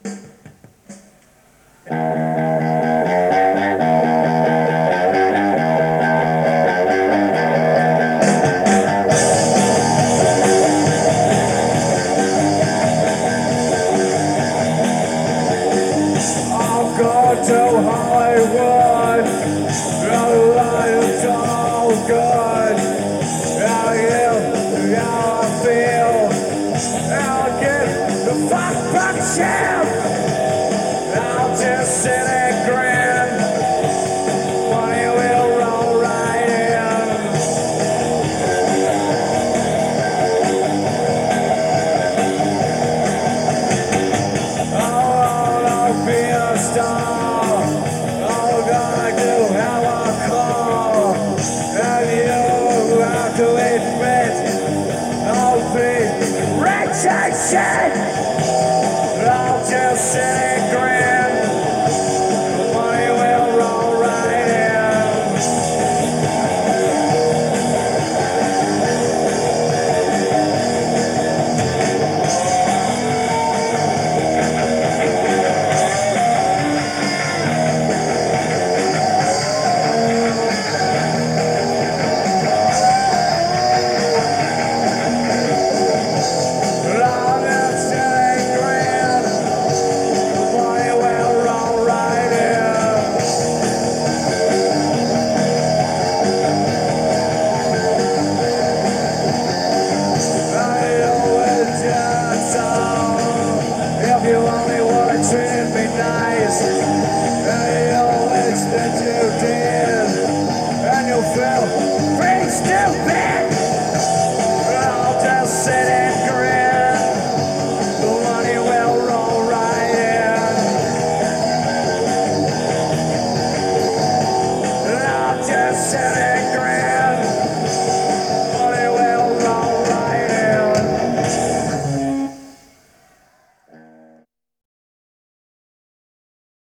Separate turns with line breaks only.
I'll go to Hollywood, the light is all good. How you, how I feel, I'll get the fuck back champ. I'll just sit and grin, money will roll right in. I wanna be a star, all gonna do how I call, and you have to admit I'll be rich as shit.